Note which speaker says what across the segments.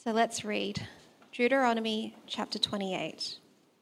Speaker 1: So let's read Deuteronomy chapter 28.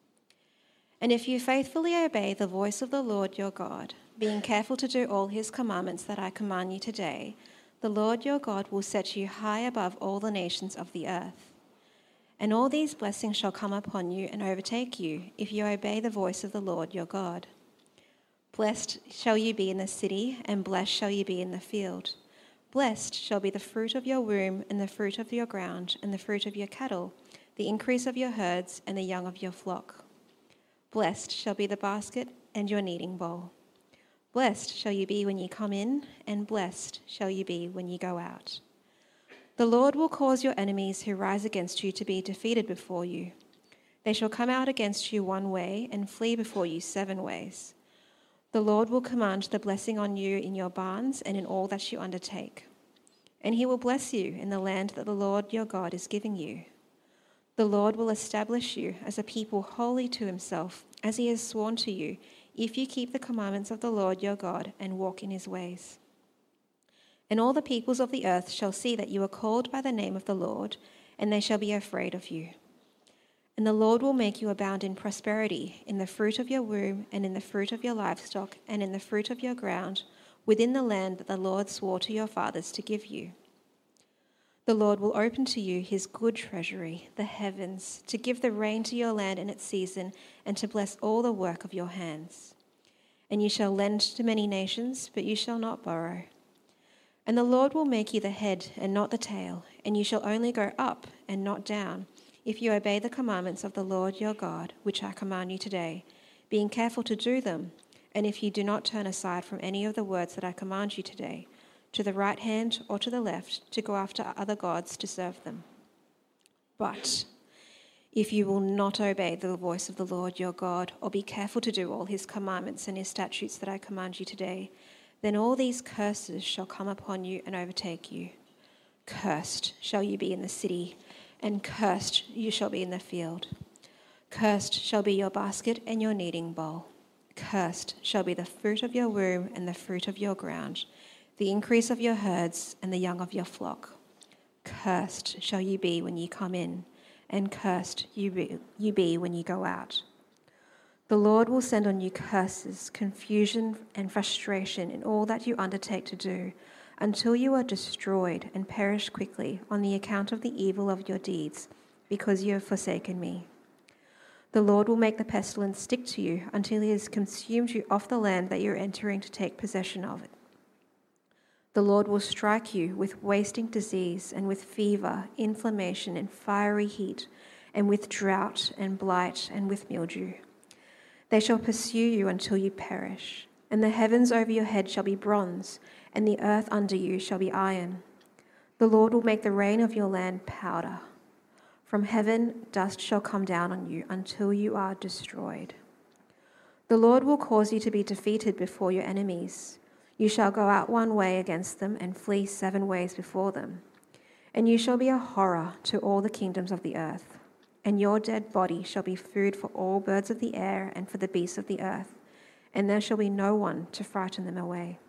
Speaker 1: And if you faithfully obey the voice of the Lord your God, being careful to do all his commandments that I command you today, the Lord your God will set you high above all the nations of the earth. And all these blessings shall come upon you and overtake you, if you obey the voice of the Lord your God. Blessed shall you be in the city, and blessed shall you be in the field. Blessed shall be the fruit of your womb, and the fruit of your ground, and the fruit of your cattle, the increase of your herds, and the young of your flock. Blessed shall be the basket and your kneading bowl. Blessed shall you be when you come in, and blessed shall you be when you go out. The Lord will cause your enemies who rise against you to be defeated before you. They shall come out against you one way and flee before you 7 ways. The Lord will command the blessing on you in your barns and in all that you undertake. And he will bless you in the land that the Lord your God is giving you. The Lord will establish you as a people holy to himself, as he has sworn to you, if you keep the commandments of the Lord your God and walk in his ways. And all the peoples of the earth shall see that you are called by the name of the Lord, and they shall be afraid of you. And the Lord will make you abound in prosperity, in the fruit of your womb, and in the fruit of your livestock, and in the fruit of your ground, within the land that the Lord swore to your fathers to give you. The Lord will open to you his good treasury, the heavens, to give the rain to your land in its season, and to bless all the work of your hands. And you shall lend to many nations, but you shall not borrow. And the Lord will make you the head and not the tail, and you shall only go up and not down, if you obey the commandments of the Lord your God, which I command you today, being careful to do them, and if you do not turn aside from any of the words that I command you today, to the right hand or to the left, to go after other gods to serve them. But if you will not obey the voice of the Lord your God, or be careful to do all his commandments and his statutes that I command you today, then all these curses shall come upon you and overtake you. Cursed shall you be in the city, and cursed you shall be in the field. Cursed shall be your basket and your kneading bowl. Cursed shall be the fruit of your womb and the fruit of your ground, the increase of your herds and the young of your flock. Cursed shall you be when you come in, and cursed you be when you go out. The Lord will send on you curses, confusion, and frustration in all that you undertake to do, until you are destroyed and perish quickly on the account of the evil of your deeds, because you have forsaken me. The Lord will make the pestilence stick to you until he has consumed you off the land that you are entering to take possession of it. The Lord will strike you with wasting disease and with fever, inflammation, and fiery heat, and with drought and blight and with mildew. They shall pursue you until you perish, and the heavens over your head shall be bronze, and the earth under you shall be iron. The Lord will make the rain of your land powder. From heaven dust shall come down on you until you are destroyed. The Lord will cause you to be defeated before your enemies. You shall go out one way against them and flee 7 ways before them. And you shall be a horror to all the kingdoms of the earth. And your dead body shall be food for all birds of the air and for the beasts of the earth, and there shall be no one to frighten them away.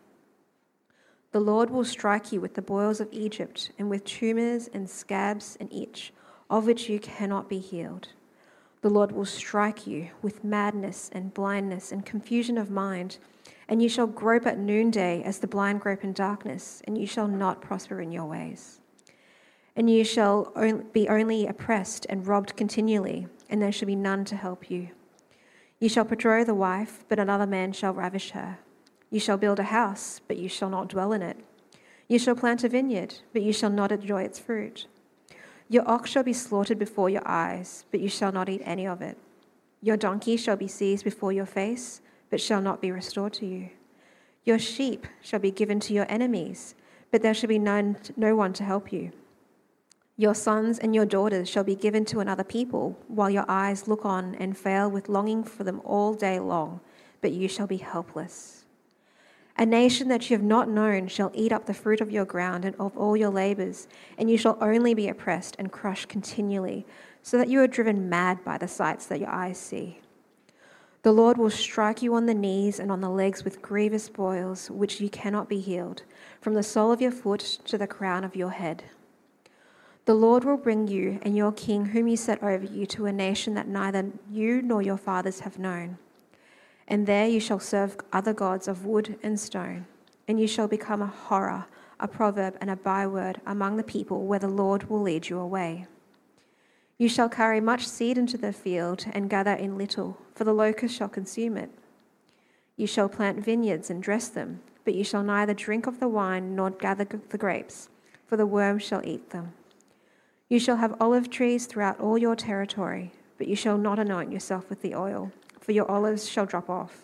Speaker 1: The Lord will strike you with the boils of Egypt, and with tumors and scabs and itch, of which you cannot be healed. The Lord will strike you with madness and blindness and confusion of mind, and you shall grope at noonday as the blind grope in darkness, and you shall not prosper in your ways. And you shall be only oppressed and robbed continually, and there shall be none to help you. You shall betroth a wife, but another man shall ravish her. You shall build a house, but you shall not dwell in it. You shall plant a vineyard, but you shall not enjoy its fruit. Your ox shall be slaughtered before your eyes, but you shall not eat any of it. Your donkey shall be seized before your face, but shall not be restored to you. Your sheep shall be given to your enemies, but there shall be no one to help you. Your sons and your daughters shall be given to another people, while your eyes look on and fail with longing for them all day long, but you shall be helpless. A nation that you have not known shall eat up the fruit of your ground and of all your labors, and you shall only be oppressed and crushed continually, so that you are driven mad by the sights that your eyes see. The Lord will strike you on the knees and on the legs with grievous boils, which you cannot be healed, from the sole of your foot to the crown of your head. The Lord will bring you and your king whom he set over you to a nation that neither you nor your fathers have known. And there you shall serve other gods of wood and stone, and you shall become a horror, a proverb and a byword among the people where the Lord will lead you away. You shall carry much seed into the field and gather in little, for the locust shall consume it. You shall plant vineyards and dress them, but you shall neither drink of the wine nor gather the grapes, for the worm shall eat them. You shall have olive trees throughout all your territory, but you shall not anoint yourself with the oil, for your olives shall drop off.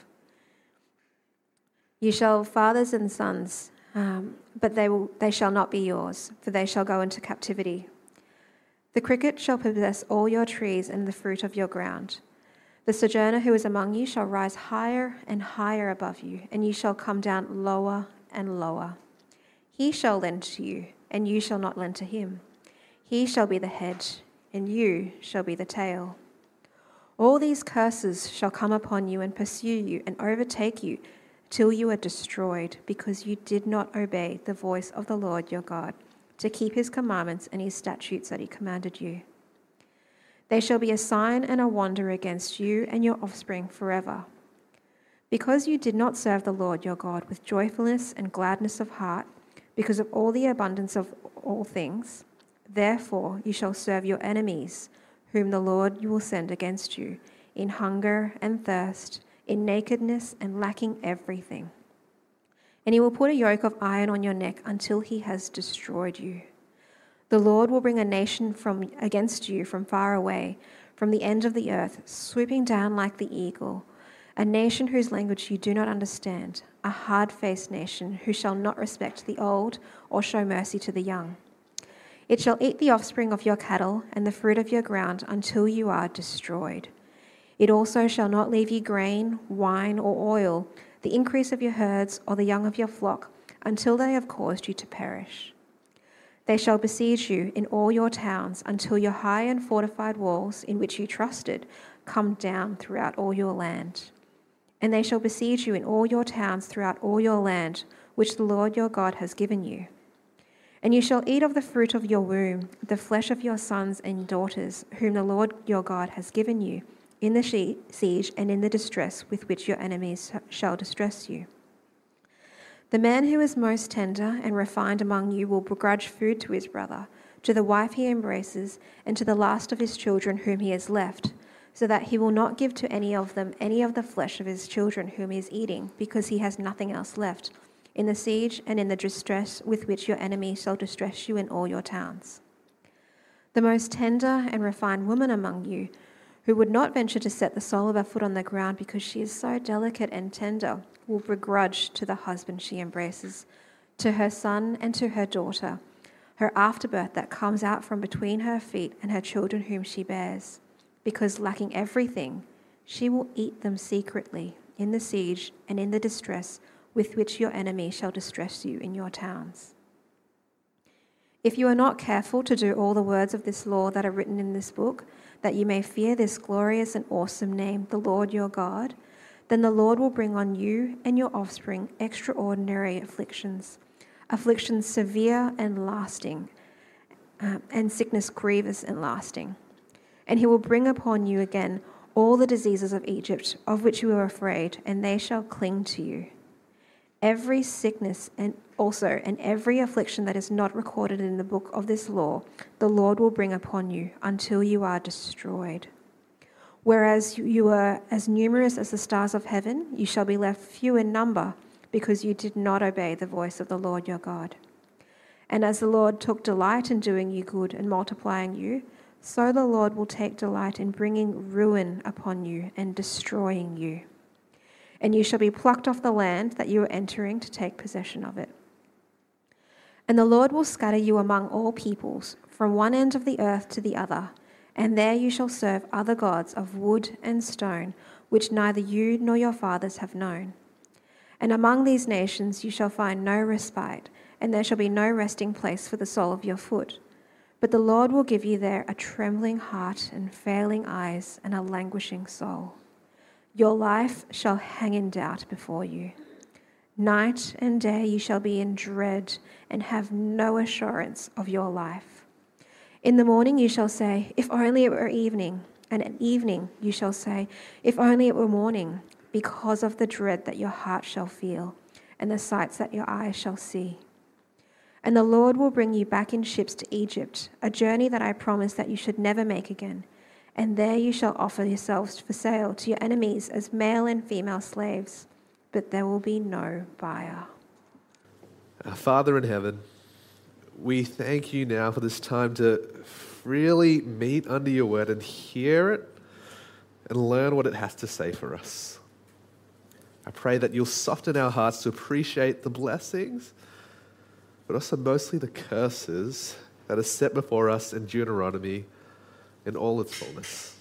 Speaker 1: You shall have fathers and sons, but they shall not be yours, for they shall go into captivity. The cricket shall possess all your trees and the fruit of your ground. The sojourner who is among you shall rise higher and higher above you, and you shall come down lower and lower. He shall lend to you, and you shall not lend to him. He shall be the head, and you shall be the tail. All these curses shall come upon you and pursue you and overtake you till you are destroyed, because you did not obey the voice of the Lord your God, to keep his commandments and his statutes that he commanded you. They shall be a sign and a wonder against you and your offspring forever. Because you did not serve the Lord your God with joyfulness and gladness of heart, because of all the abundance of all things, therefore you shall serve your enemies, whom the Lord will send against you, in hunger and thirst, in nakedness and lacking everything. And he will put a yoke of iron on your neck until he has destroyed you. The Lord will bring a nation against you from far away, from the end of the earth, swooping down like the eagle, a nation whose language you do not understand, a hard-faced nation who shall not respect the old or show mercy to the young. It shall eat the offspring of your cattle and the fruit of your ground until you are destroyed. It also shall not leave you grain, wine, or oil, the increase of your herds, or the young of your flock, until they have caused you to perish. They shall besiege you in all your towns until your high and fortified walls, in which you trusted, come down throughout all your land. And they shall besiege you in all your towns throughout all your land, which the Lord your God has given you. And you shall eat of the fruit of your womb, the flesh of your sons and daughters, whom the Lord your God has given you, in the siege and in the distress with which your enemies shall distress you. The man who is most tender and refined among you will begrudge food to his brother, to the wife he embraces, and to the last of his children whom he has left, so that he will not give to any of them any of the flesh of his children whom he is eating, because he has nothing else left, in the siege and in the distress with which your enemy shall distress you in all your towns. The most tender and refined woman among you, who would not venture to set the sole of her foot on the ground because she is so delicate and tender, will begrudge to the husband she embraces, to her son and to her daughter, her afterbirth that comes out from between her feet and her children whom she bears, because lacking everything, she will eat them secretly in the siege and in the distress with which your enemy shall distress you in your towns. If you are not careful to do all the words of this law that are written in this book, that you may fear this glorious and awesome name, the Lord your God, then the Lord will bring on you and your offspring extraordinary afflictions severe and lasting, and sickness grievous and lasting. And he will bring upon you again all the diseases of Egypt, of which you were afraid, and they shall cling to you. Every sickness and every affliction that is not recorded in the book of this law, the Lord will bring upon you until you are destroyed. Whereas you are as numerous as the stars of heaven, you shall be left few in number, because you did not obey the voice of the Lord your God. And as the Lord took delight in doing you good and multiplying you, so the Lord will take delight in bringing ruin upon you and destroying you. And you shall be plucked off the land that you are entering to take possession of it. And the Lord will scatter you among all peoples, from one end of the earth to the other, and there you shall serve other gods of wood and stone, which neither you nor your fathers have known. And among these nations you shall find no respite, and there shall be no resting place for the sole of your foot. But the Lord will give you there a trembling heart and failing eyes and a languishing soul. Your life shall hang in doubt before you. Night and day you shall be in dread and have no assurance of your life. In the morning you shall say, if only it were evening, and at evening you shall say, if only it were morning, because of the dread that your heart shall feel, and the sights that your eyes shall see. And the Lord will bring you back in ships to Egypt, a journey that I promised that you should never make again. And there you shall offer yourselves for sale to your enemies as male and female slaves, but there will be no buyer.
Speaker 2: Our Father in heaven, we thank you now for this time to really meet under your word and hear it and learn what it has to say for us. I pray that you'll soften our hearts to appreciate the blessings, but also mostly the curses that are set before us in Deuteronomy in all its fullness.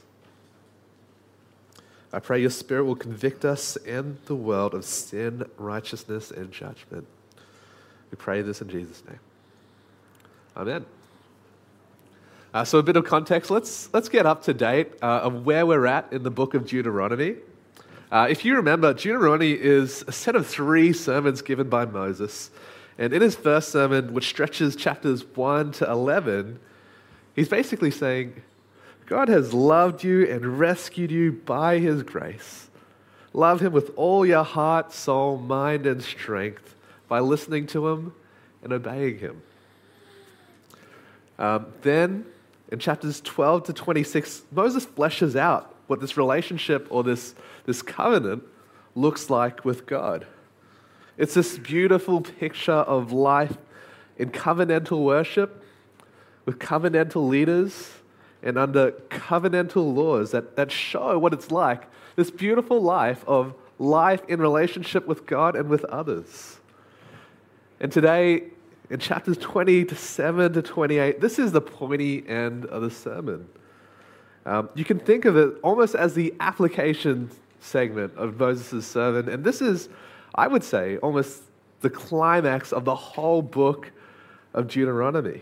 Speaker 2: I pray your Spirit will convict us and the world of sin, righteousness, and judgment. We pray this in Jesus' name. Amen. So a bit of context. Let's get up to date of where we're at in the book of Deuteronomy. If you remember, Deuteronomy is a set of 3 sermons given by Moses. And in his first sermon, which stretches chapters 1 to 11, he's basically saying, God has loved you and rescued you by his grace. Love him with all your heart, soul, mind, and strength by listening to him and obeying him. Then, in chapters 12 to 26, Moses fleshes out what this relationship or this covenant looks like with God. It's this beautiful picture of life in covenantal worship with covenantal leaders and under covenantal laws that show what it's like, this beautiful life of life in relationship with God and with others. And today, in chapters 27 to 28, this is the pointy end of the sermon. You can think of it almost as the application segment of Moses' sermon. And this is, I would say, almost the climax of the whole book of Deuteronomy.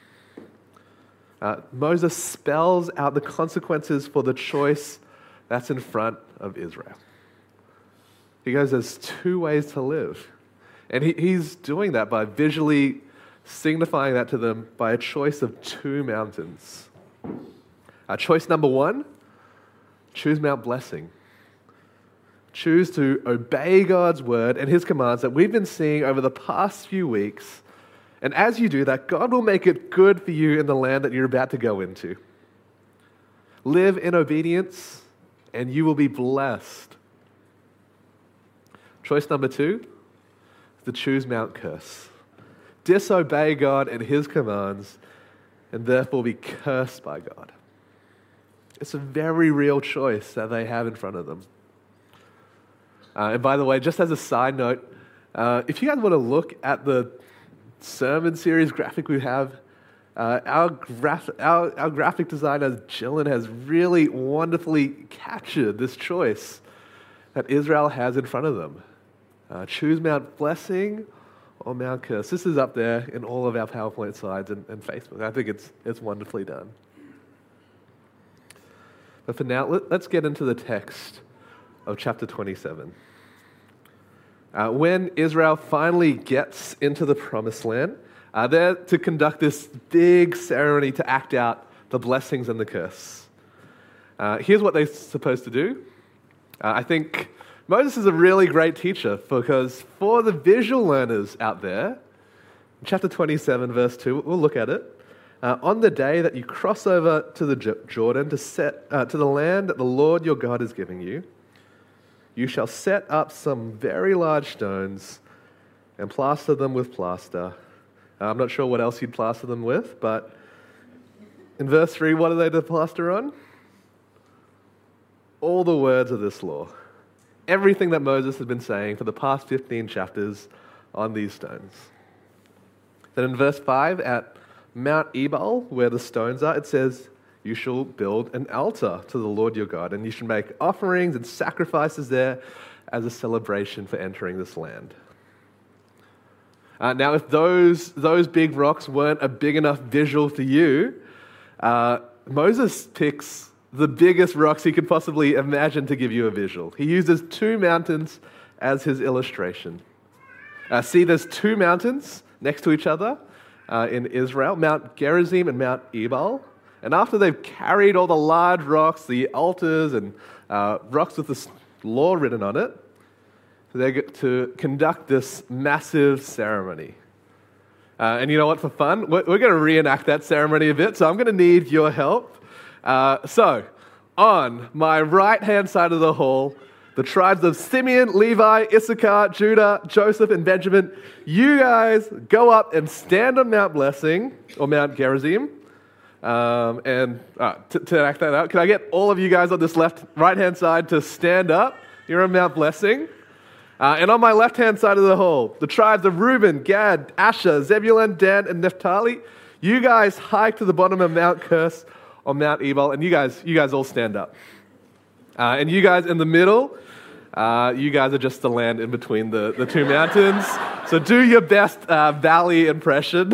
Speaker 2: Moses spells out the consequences for the choice that's in front of Israel. He goes, there's 2 ways to live. And he's doing that by visually signifying that to them by a choice of 2 mountains. Choice number 1, choose Mount Blessing. Choose to obey God's word and his commands that we've been seeing over the past few weeks. And as you do that, God will make it good for you in the land that you're about to go into. Live in obedience, and you will be blessed. Choice number 2, to choose Mount Curse. Disobey God and his commands, and therefore be cursed by God. It's a very real choice that they have in front of them. And by the way, just as a side note, if you guys want to look at the sermon series graphic we have, our graphic designer, Jillian, has really wonderfully captured this choice that Israel has in front of them. Choose Mount Blessing or Mount Curse. This is up there in all of our PowerPoint slides and Facebook. I think it's wonderfully done. But for now, let's get into the text of chapter 27. When Israel finally gets into the promised land, they're to conduct this big ceremony to act out the blessings and the curse. Here's what they're supposed to do. I think Moses is a really great teacher because for the visual learners out there, chapter 27, verse 2, we'll look at it. On the day that you cross over to the Jordan to the land that the Lord your God is giving you, you shall set up some very large stones and plaster them with plaster. I'm not sure what else you'd plaster them with, but in verse 3, what are they to plaster on? All the words of this law. Everything that Moses has been saying for the past 15 chapters on these stones. Then in verse 5, at Mount Ebal, where the stones are, it says, you shall build an altar to the Lord your God, and you should make offerings and sacrifices there as a celebration for entering this land. Now, if those big rocks weren't a big enough visual for you, Moses picks the biggest rocks he could possibly imagine to give you a visual. He uses 2 mountains as his illustration. See, there's 2 mountains next to each other, in Israel, Mount Gerizim and Mount Ebal. And after they've carried all the large rocks, the altars and rocks with the law written on it, they get to conduct this massive ceremony. And you know what, for fun, we're going to reenact that ceremony a bit, so I'm going to need your help. So, on my right-hand side of the hall, the tribes of Simeon, Levi, Issachar, Judah, Joseph, and Benjamin, you guys go up and stand on Mount Blessing, or Mount Gerizim. To act that out, can I get all of you guys on this right-hand side to stand up? You're on Mount Blessing. And on my left-hand side of the hall, the tribes of Reuben, Gad, Asher, Zebulun, Dan, and Naphtali, you guys hike to the bottom of Mount Curse on Mount Ebal, and you guys all stand up. And you guys in the middle, you guys are just the land in between the two mountains. So do your best valley impression.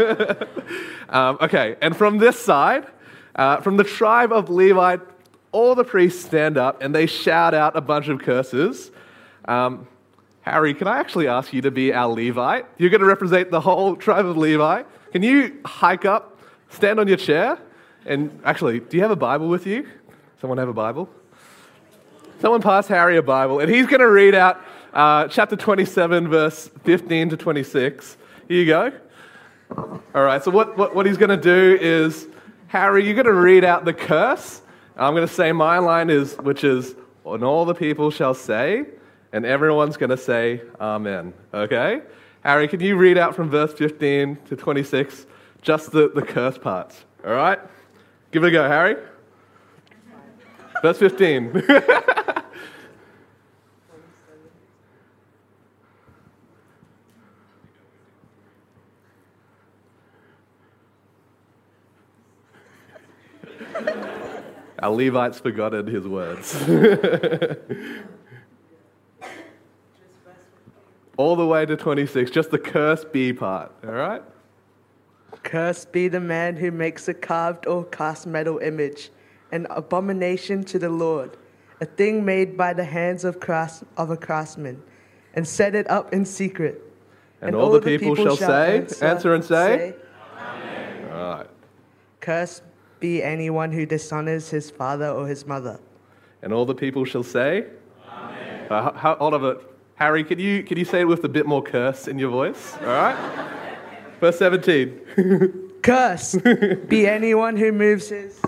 Speaker 2: Okay, and from this side, from the tribe of Levi, all the priests stand up and they shout out a bunch of curses. Harry, can I actually ask you to be our Levite? You're going to represent the whole tribe of Levi. Can you hike up, stand on your chair, and actually, do you have a Bible with you? Someone have a Bible? Someone pass Harry a Bible, and he's going to read out chapter 27, verse 15 to 26. Here you go. All right, so what he's going to do is, Harry, you're going to read out the curse. I'm going to say my line which is, and all the people shall say, and everyone's going to say amen. Okay? Harry, can you read out from verse 15 to 26, just the curse parts? All right? Give it a go, Harry. Verse 15. Our Levite's forgotten his words. All the way to 26, just the curse B part, all right?
Speaker 3: Cursed be the man who makes a carved or cast metal image, an abomination to the Lord, a thing made by the hands of a craftsman, and set it up in secret.
Speaker 2: And all the people shall say, answer and say, Amen. All right.
Speaker 3: Cursed be anyone who dishonors his father or his mother.
Speaker 2: And all the people shall say, Amen. Hold on a bit. Harry, can you say it with a bit more curse in your voice? All right? Verse 17.
Speaker 3: Cursed be anyone who moves his...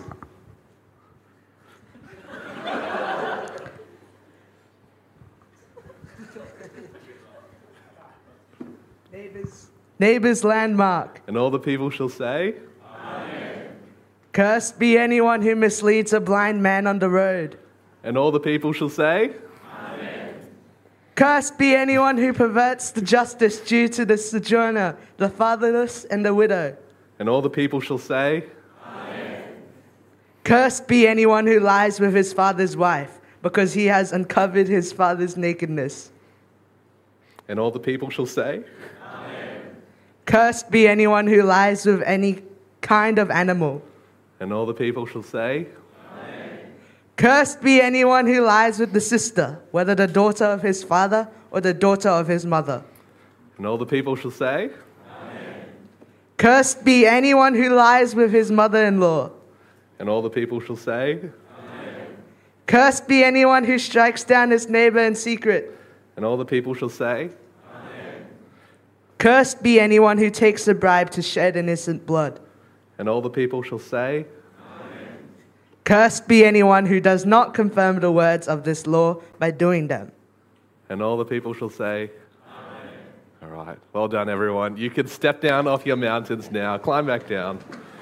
Speaker 3: neighbor's landmark.
Speaker 2: And all the people shall say,
Speaker 3: Amen. Cursed be anyone who misleads a blind man on the road.
Speaker 2: And all the people shall say,
Speaker 3: Cursed be anyone who perverts the justice due to the sojourner, the fatherless, and the widow.
Speaker 2: And all the people shall say,
Speaker 3: Amen. Cursed be anyone who lies with his father's wife, because he has uncovered his father's nakedness.
Speaker 2: And all the people shall say,
Speaker 3: Amen. Cursed be anyone who lies with any kind of animal.
Speaker 2: And all the people shall say,
Speaker 3: Cursed be anyone who lies with the sister, whether the daughter of his father or the daughter of his mother.
Speaker 2: And all the people shall say,
Speaker 3: Amen. Cursed be anyone who lies with his mother-in-law.
Speaker 2: And all the people shall say,
Speaker 3: Amen. Cursed be anyone who strikes down his neighbor in secret.
Speaker 2: And all the people shall say,
Speaker 3: Amen. Cursed be anyone who takes a bribe to shed innocent blood.
Speaker 2: And all the people shall say,
Speaker 3: Cursed be anyone who does not confirm the words of this law by doing them.
Speaker 2: And all the people shall say, Amen. All right. Well done, everyone. You can step down off your mountains now. Climb back down.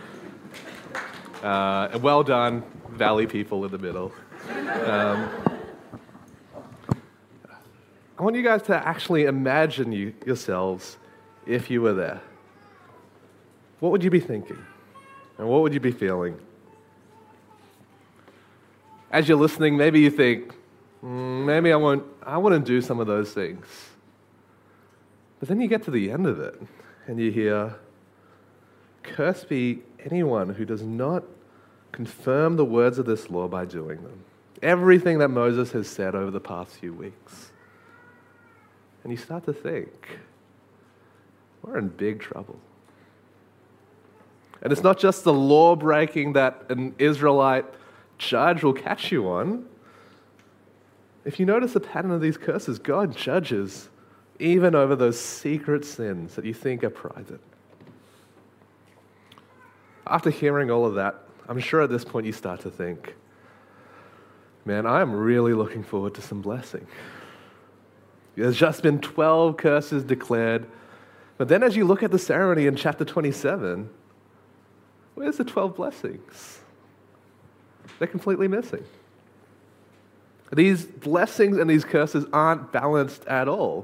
Speaker 2: And well done, valley people in the middle. I want you guys to actually imagine yourselves if you were there. What would you be thinking? And what would you be feeling? As you're listening, maybe you think, maybe I want to do some of those things. But then you get to the end of it, and you hear, Cursed be anyone who does not confirm the words of this law by doing them. Everything that Moses has said over the past few weeks. And you start to think, we're in big trouble. And it's not just the law breaking that an Israelite judge will catch you on. If you notice the pattern of these curses, God judges even over those secret sins that you think are private. After hearing all of that, I'm sure at this point you start to think, man, I am really looking forward to some blessing. There's just been 12 curses declared. But then as you look at the ceremony in chapter 27, where's the 12 blessings? They're completely missing. These blessings and these curses aren't balanced at all.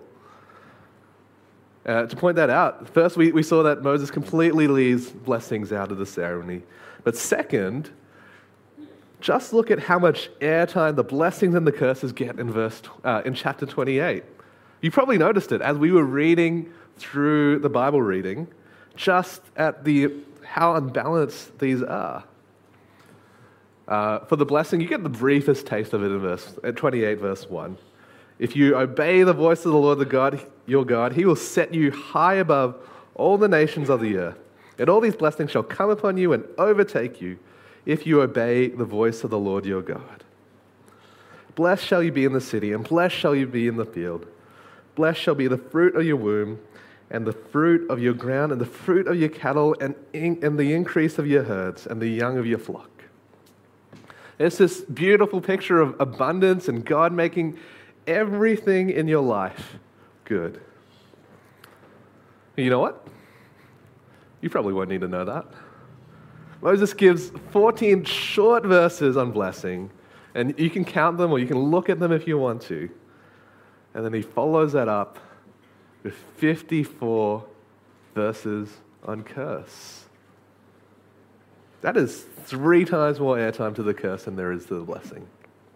Speaker 2: To point that out, first we saw that Moses completely leaves blessings out of the ceremony. But second, just look at how much airtime the blessings and the curses get in chapter 28. You probably noticed it as we were reading through the Bible reading, just at how unbalanced these are. For the blessing, you get the briefest taste of it in 28, verse 1. If you obey the voice of the Lord your God, he will set you high above all the nations of the earth. And all these blessings shall come upon you and overtake you if you obey the voice of the Lord your God. Blessed shall you be in the city, and blessed shall you be in the field. Blessed shall be the fruit of your womb, and the fruit of your ground, and the fruit of your cattle, and the increase of your herds, and the young of your flock. It's this beautiful picture of abundance and God making everything in your life good. You know what? You probably won't need to know that. Moses gives 14 short verses on blessing, and you can count them or you can look at them if you want to. And then he follows that up with 54 verses on curse. That is 3 times more airtime to the curse than there is to the blessing.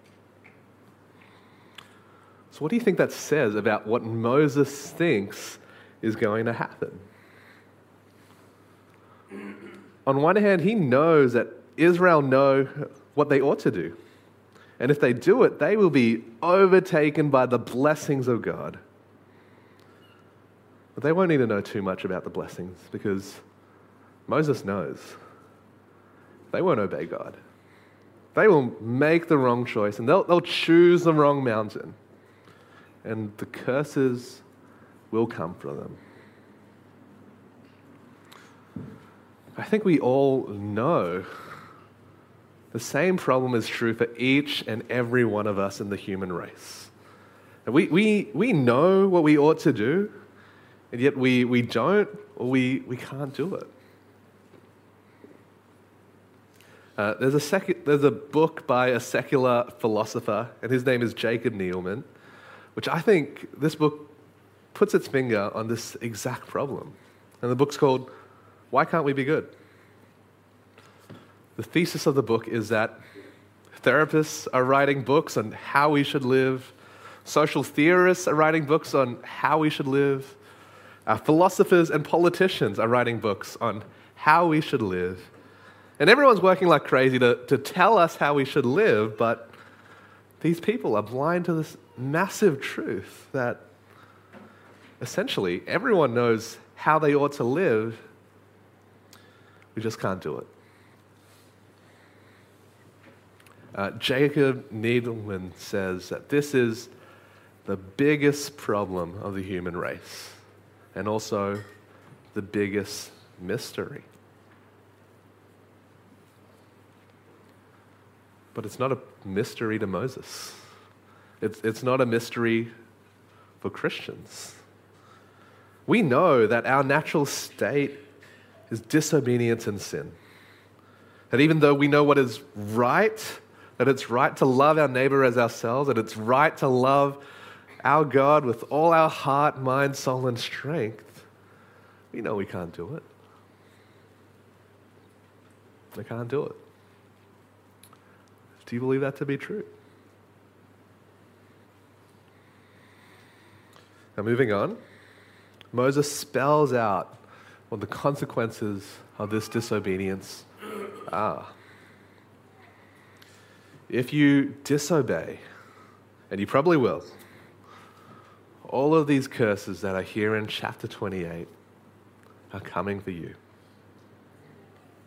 Speaker 2: So what do you think that says about what Moses thinks is going to happen? On one hand, he knows that Israel know what they ought to do. And if they do it, they will be overtaken by the blessings of God. But they won't need to know too much about the blessings because Moses knows they won't obey God. They will make the wrong choice and they'll choose the wrong mountain. And the curses will come for them. I think we all know the same problem is true for each and every one of us in the human race. And we know what we ought to do, and yet we don't or we can't do it. There's a book by a secular philosopher, and his name is Jacob Needleman, which I think this book puts its finger on this exact problem. And the book's called Why Can't We Be Good? The thesis of the book is that therapists are writing books on how we should live, social theorists are writing books on how we should live, philosophers and politicians are writing books on how we should live. And everyone's working like crazy to tell us how we should live, but these people are blind to this massive truth that essentially everyone knows how they ought to live. We just can't do it. Jacob Needleman says that this is the biggest problem of the human race and also the biggest mystery. But it's not a mystery to Moses. It's not a mystery for Christians. We know that our natural state is disobedience and sin. That even though we know what is right, that it's right to love our neighbor as ourselves, that it's right to love our God with all our heart, mind, soul, and strength, we know we can't do it. We can't do it. Do you believe that to be true? Now, moving on, Moses spells out what the consequences of this disobedience are. If you disobey, and you probably will, all of these curses that are here in chapter 28 are coming for you.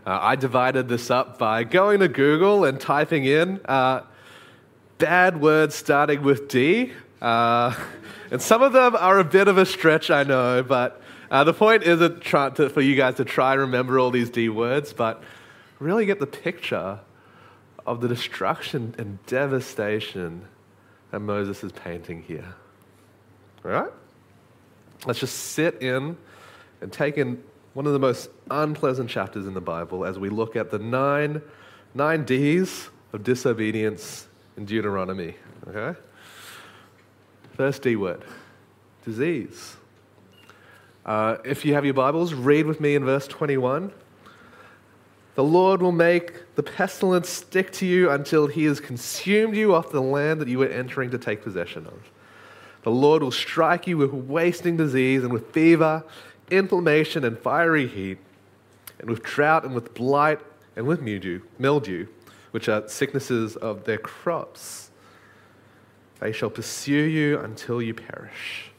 Speaker 2: I divided this up by going to Google and typing in bad words starting with D. And some of them are a bit of a stretch, I know, but the point isn't for you guys to try and remember all these D words, but really get the picture of the destruction and devastation that Moses is painting here. All right? Let's just sit in and take in one of the most unpleasant chapters in the Bible as we look at the nine Ds of disobedience in Deuteronomy. Okay? First D word, disease. If you have your Bibles, read with me in verse 21. The Lord will make the pestilence stick to you until he has consumed you off the land that you are entering to take possession of. The Lord will strike you with wasting disease and with fever, inflammation and fiery heat, and with drought and with blight and with mildew, which are sicknesses of their crops. They shall pursue you until you perish.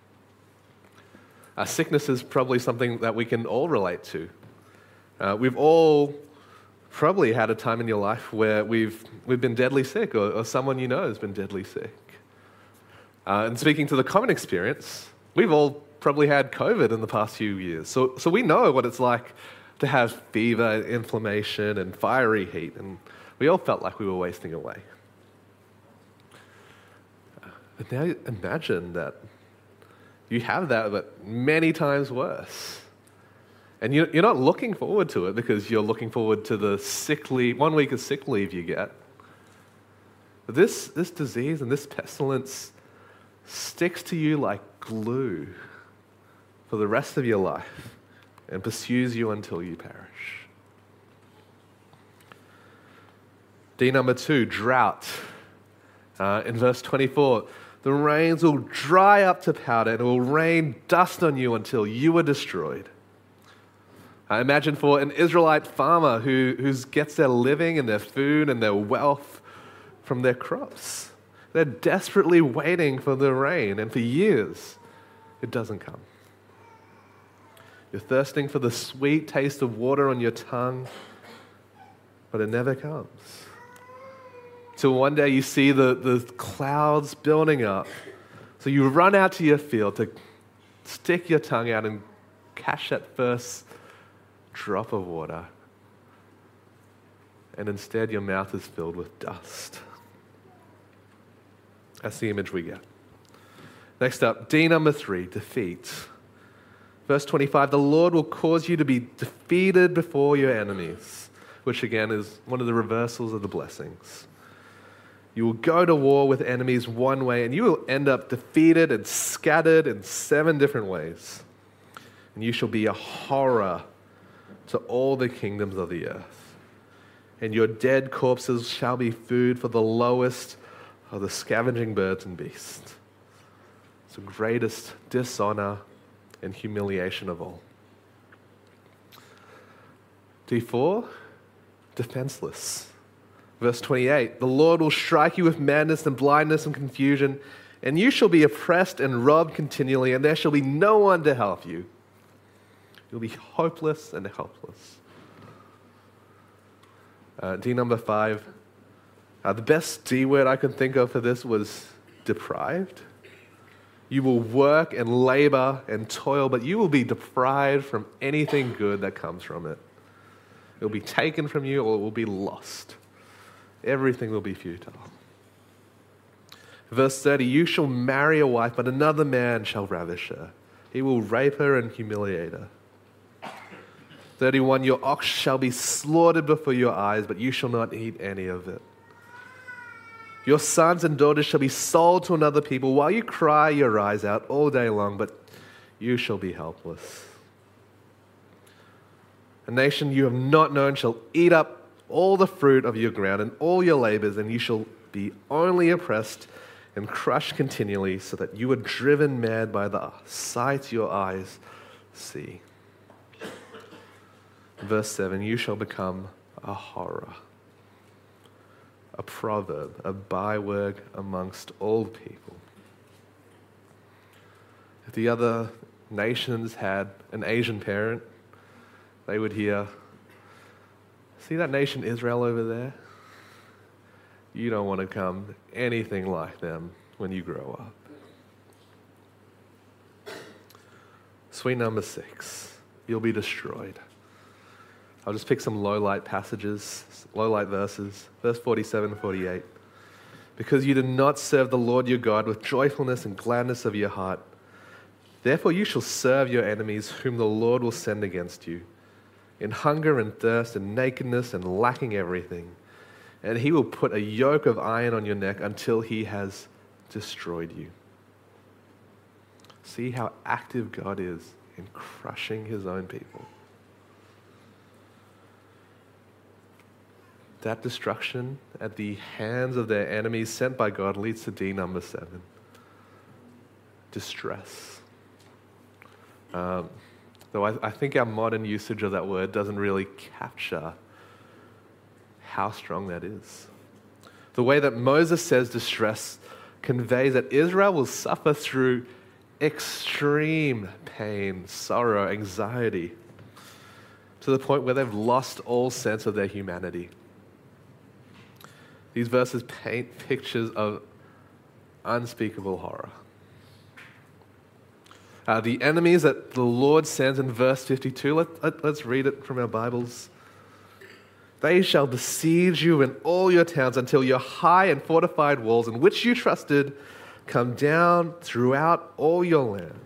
Speaker 2: Sickness is probably something that we can all relate to. We've all probably had a time in your life where we've been deadly sick, or someone you know has been deadly sick. And speaking to the common experience, we've all probably had COVID in the past few years. So we know what it's like to have fever, inflammation, and fiery heat, and we all felt like we were wasting away. But now imagine that you have that, but many times worse. And you're not looking forward to it because you're looking forward to the 1 week of sick leave you get. But this disease and this pestilence sticks to you like glue for the rest of your life and pursues you until you perish. D number 2, drought. In verse 24, the rains will dry up to powder and it will rain dust on you until you are destroyed. I imagine for an Israelite farmer who gets their living and their food and their wealth from their crops. They're desperately waiting for the rain, and for years, it doesn't come. You're thirsting for the sweet taste of water on your tongue, but it never comes. Till one day you see the clouds building up, so you run out to your field to stick your tongue out and catch that first drop of water, and instead your mouth is filled with dust. That's the image we get. Next up, D number 3, defeat. Verse 25, the Lord will cause you to be defeated before your enemies, which again is one of the reversals of the blessings. You will go to war with enemies one way, and you will end up defeated and scattered in 7 different ways. And you shall be a horror to all the kingdoms of the earth. And your dead corpses shall be food for the lowest of the scavenging birds and beasts. It's the greatest dishonor and humiliation of all. D4, defenseless. Verse 28, the Lord will strike you with madness and blindness and confusion, and you shall be oppressed and robbed continually, and there shall be no one to help you. You'll be hopeless and helpless. D number 5. The best D word I could think of for this was deprived. You will work and labor and toil, but you will be deprived from anything good that comes from it. It will be taken from you or it will be lost. Everything will be futile. Verse 30, you shall marry a wife, but another man shall ravish her. He will rape her and humiliate her. 31, your ox shall be slaughtered before your eyes, but you shall not eat any of it. Your sons and daughters shall be sold to another people while you cry your eyes out all day long, but you shall be helpless. A nation you have not known shall eat up all the fruit of your ground and all your labors, and you shall be only oppressed and crushed continually, so that you are driven mad by the sight your eyes see. Verse 7, you shall become a horror, a proverb, a byword amongst all people. If the other nations had an Asian parent, they would hear, See that nation Israel over there? You don't want to come anything like them when you grow up. Sweet number 6, you'll be destroyed. I'll just pick some low-light passages, low-light verses. Verse 47 and 48. Because you did not serve the Lord your God with joyfulness and gladness of your heart, therefore you shall serve your enemies whom the Lord will send against you, in hunger and thirst and nakedness and lacking everything. And he will put a yoke of iron on your neck until he has destroyed you. See how active God is in crushing his own people. That destruction at the hands of their enemies sent by God leads to D number 7. Distress. Though I think our modern usage of that word doesn't really capture how strong that is. The way that Moses says distress conveys that Israel will suffer through extreme pain, sorrow, anxiety, to the point where they've lost all sense of their humanity. These verses paint pictures of unspeakable horror. The enemies that the Lord sends in verse 52, let's read it from our Bibles. They shall besiege you in all your towns until your high and fortified walls in which you trusted come down throughout all your land.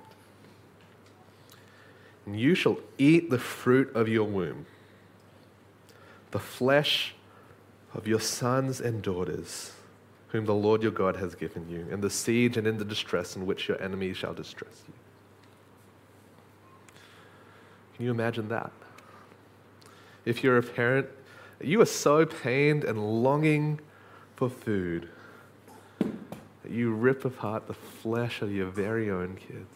Speaker 2: And you shall eat the fruit of your womb, the flesh of your sons and daughters, whom the Lord your God has given you, in the siege and in the distress in which your enemies shall distress you. Can you imagine that? If you're a parent, you are so pained and longing for food that you rip apart the flesh of your very own kids.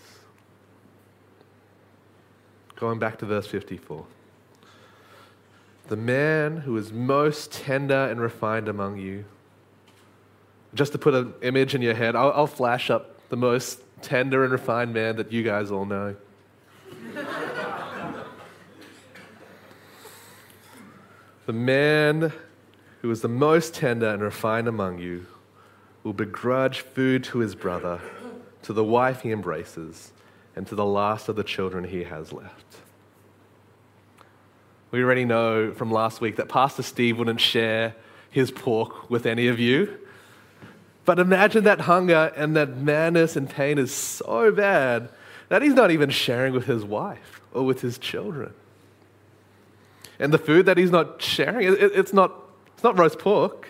Speaker 2: Going back to verse 54. The man who is most tender and refined among you. Just to put an image in your head, I'll flash up the most tender and refined man that you guys all know. The man who is the most tender and refined among you will begrudge food to his brother, to the wife he embraces, and to the last of the children he has left. We already know from last week that Pastor Steve wouldn't share his pork with any of you. But imagine that hunger and that madness and pain is so bad that he's not even sharing with his wife or with his children. And the food that he's not sharing, it's not roast pork.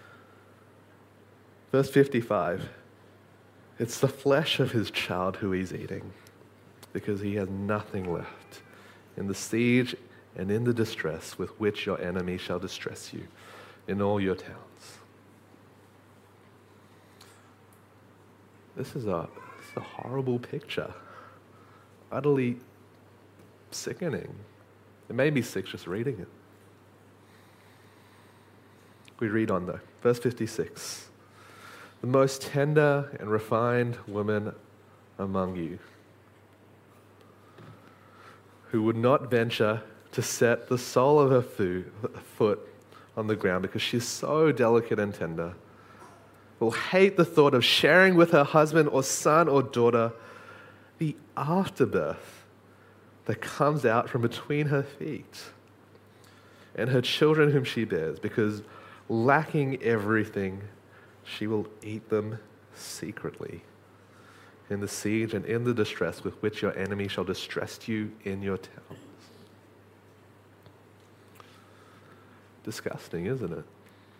Speaker 2: Verse 55, it's the flesh of his child who he's eating, because he has nothing left in the siege and in the distress with which your enemy shall distress you in all your towns. This is a horrible picture, utterly sickening. It made me sick just reading it. We read on though, verse 56. The most tender and refined woman among you, who would not venture to set the sole of her foot on the ground because she's so delicate and tender, will hate the thought of sharing with her husband or son or daughter the afterbirth that comes out from between her feet and her children whom she bears, because lacking everything, she will eat them secretly in the siege and in the distress with which your enemy shall distress you in your towns. Disgusting, isn't it?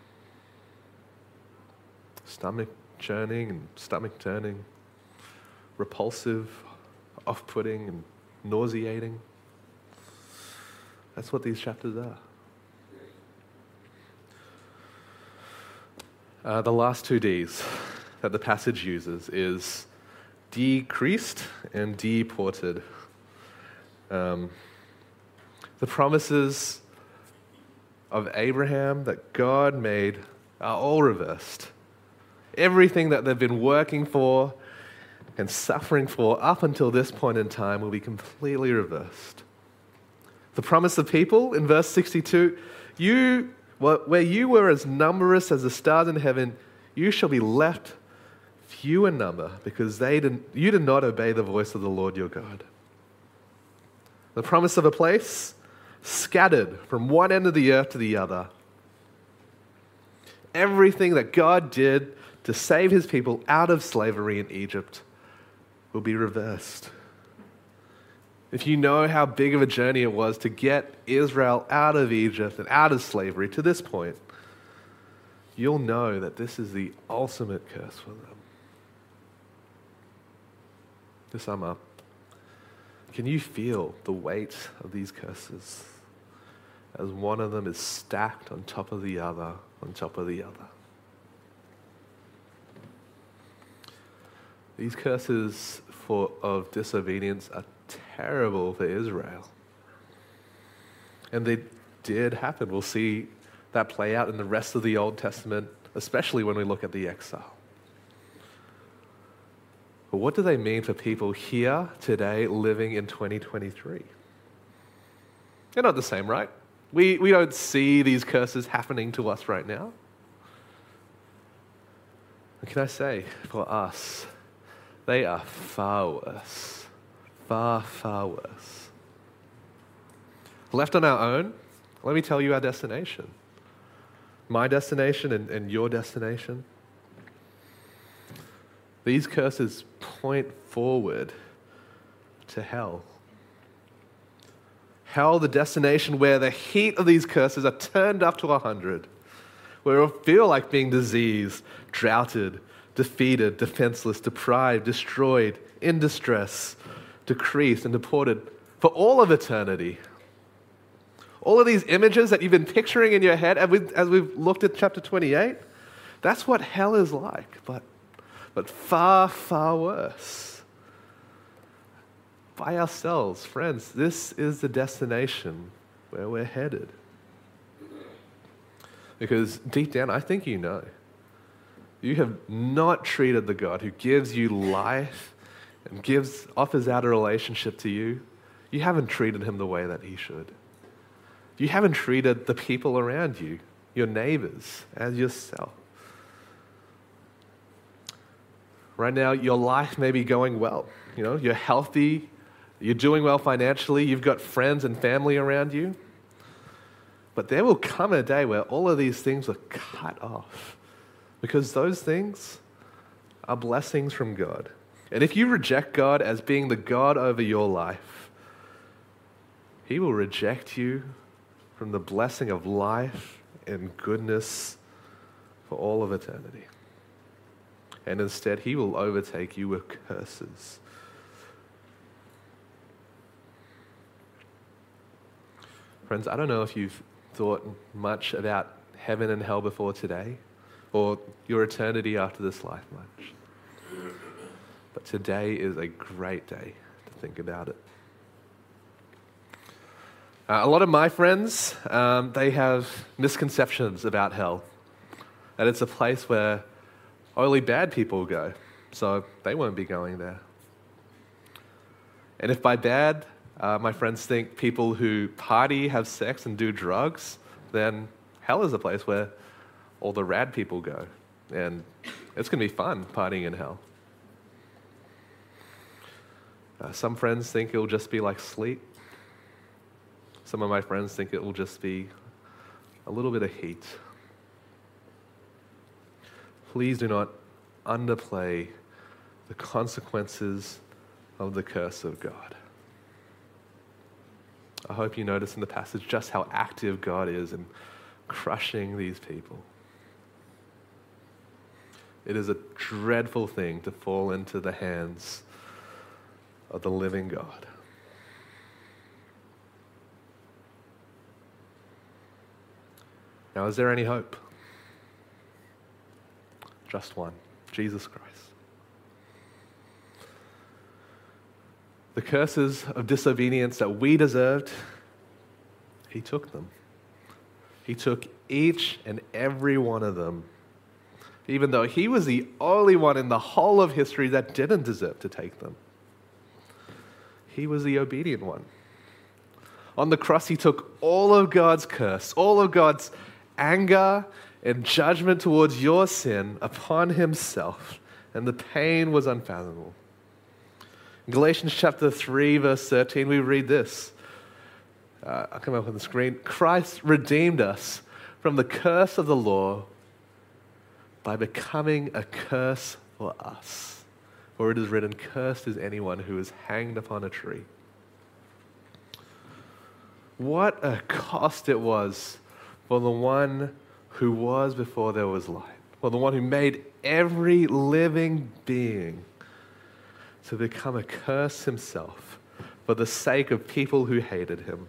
Speaker 2: Stomach churning and stomach turning, repulsive, off-putting and nauseating. That's what these chapters are. The last two Ds that the passage uses is decreased and deported. The promises of Abraham that God made are all reversed. Everything that they've been working for and suffering for up until this point in time will be completely reversed. The promise of people in verse 62, Where you were as numerous as the stars in heaven, you shall be left few in number, because you did not obey the voice of the Lord your God. The promise of a place scattered from one end of the earth to the other. Everything that God did to save his people out of slavery in Egypt will be reversed. If you know how big of a journey it was to get Israel out of Egypt and out of slavery to this point, you'll know that this is the ultimate curse for them. To sum up, can you feel the weight of these curses as one of them is stacked on top of the other, on top of the other? These curses of disobedience are terrible for Israel. And they did happen. We'll see that play out in the rest of the Old Testament, especially when we look at the exile. But what do they mean for people here today living in 2023? They're not the same, right? We don't see these curses happening to us right now. What can I say? For us, they are far worse. Far, far worse. Left on our own, let me tell you our destination. My destination and your destination. These curses point forward to hell. Hell, the destination where the heat of these curses are turned up to 100, where it'll feel like being diseased, droughted, defeated, defenseless, deprived, destroyed, in distress, decreased, and deported for all of eternity. All of these images that you've been picturing in your head as we've looked at chapter 28, that's what hell is like, but far, far worse. By ourselves, friends, this is the destination where we're headed. Because deep down, I think you know. You have not treated the God who gives you life and offers out a relationship to you. You haven't treated him the way that he should. You haven't treated the people around you, your neighbors, as yourself. Right now, your life may be going well. You're healthy, you're doing well financially, you've got friends and family around you. But there will come a day where all of these things are cut off, because those things are blessings from God. And if you reject God as being the God over your life, he will reject you from the blessing of life and goodness for all of eternity. And instead, he will overtake you with curses. Friends, I don't know if you've thought much about heaven and hell before today, or your eternity after this life much. But today is a great day to think about it. A lot of my friends, they have misconceptions about hell. That it's a place where only bad people go, so they won't be going there. And if by bad, my friends think people who party, have sex, and do drugs, then hell is a place where all the rad people go. And it's going to be fun partying in hell. Some friends think it'll just be like sleep. Some of my friends think it will just be a little bit of heat. Please do not underplay the consequences of the curse of God. I hope you notice in the passage just how active God is in crushing these people. It is a dreadful thing to fall into the hands of the living God. Now, is there any hope? Just one, Jesus Christ. The curses of disobedience that we deserved, he took them. He took each and every one of them, even though he was the only one in the whole of history that didn't deserve to take them. He was the obedient one. On the cross, he took all of God's curse, all of God's anger and judgment towards your sin upon himself, and the pain was unfathomable. In Galatians chapter 3, verse 13, we read this. I'll come up on the screen. Christ redeemed us from the curse of the law by becoming a curse for us. For it is written, cursed is anyone who is hanged upon a tree. What a cost it was for the one who was before there was light, for the one who made every living being to become a curse himself for the sake of people who hated him.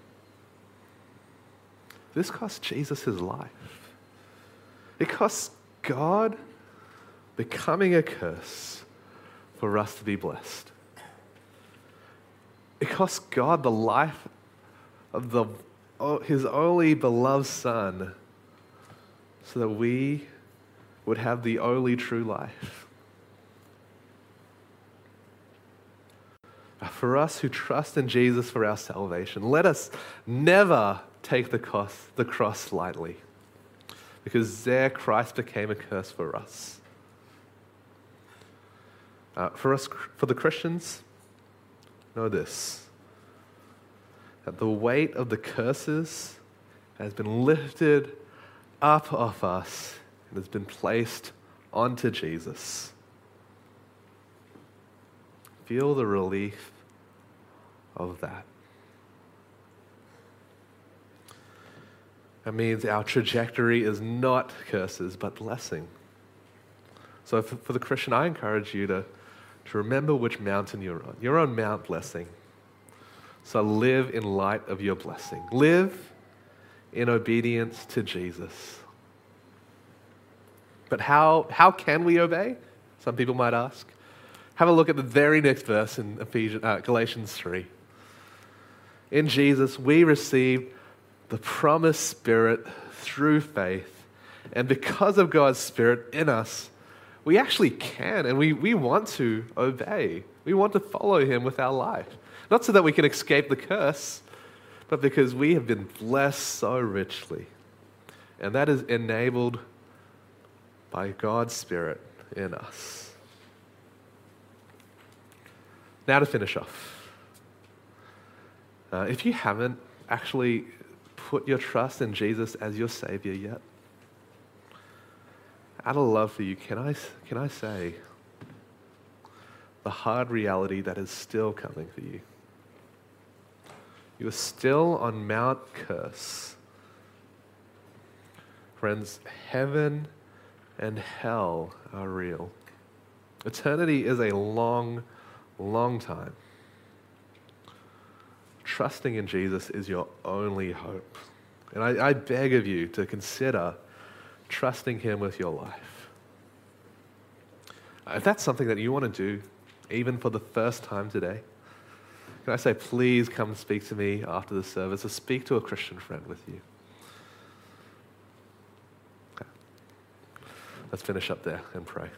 Speaker 2: This cost Jesus his life. It cost God becoming a curse for us to be blessed. It cost God the life of his only beloved Son so that we would have the only true life. For us who trust in Jesus for our salvation, let us never take the cross lightly, because there Christ became a curse for us. For the Christians, know this, that the weight of the curses has been lifted up off us and has been placed onto Jesus. Feel the relief of that. That means our trajectory is not curses, but blessing. So for the Christian, I encourage you to remember which mountain you're on. You're on Mount Blessing. So live in light of your blessing. Live in obedience to Jesus. But how can we obey? Some people might ask. Have a look at the very next verse in Galatians 3. In Jesus, we receive the promised Spirit through faith. And because of God's Spirit in us, we actually can and we want to obey. We want to follow him with our life. Not so that we can escape the curse, but because we have been blessed so richly. And that is enabled by God's Spirit in us. Now to finish off. If you haven't actually put your trust in Jesus as your Savior yet, out of love for you, can I say the hard reality that is still coming for you? You are still on Mount Curse. Friends, heaven and hell are real. Eternity is a long, long time. Trusting in Jesus is your only hope. And I beg of you to consider trusting him with your life. If that's something that you want to do, even for the first time today, can I say, please come speak to me after the service or speak to a Christian friend with you. Okay. Let's finish up there and pray.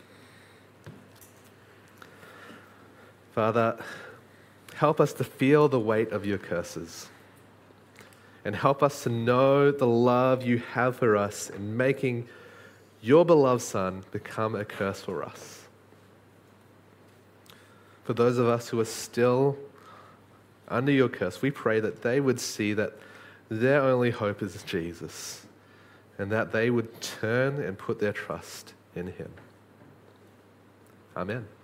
Speaker 2: Father, help us to feel the weight of your curses and help us to know the love you have for us in making your beloved Son become a curse for us. For those of us who are still under your curse, we pray that they would see that their only hope is Jesus and that they would turn and put their trust in him. Amen.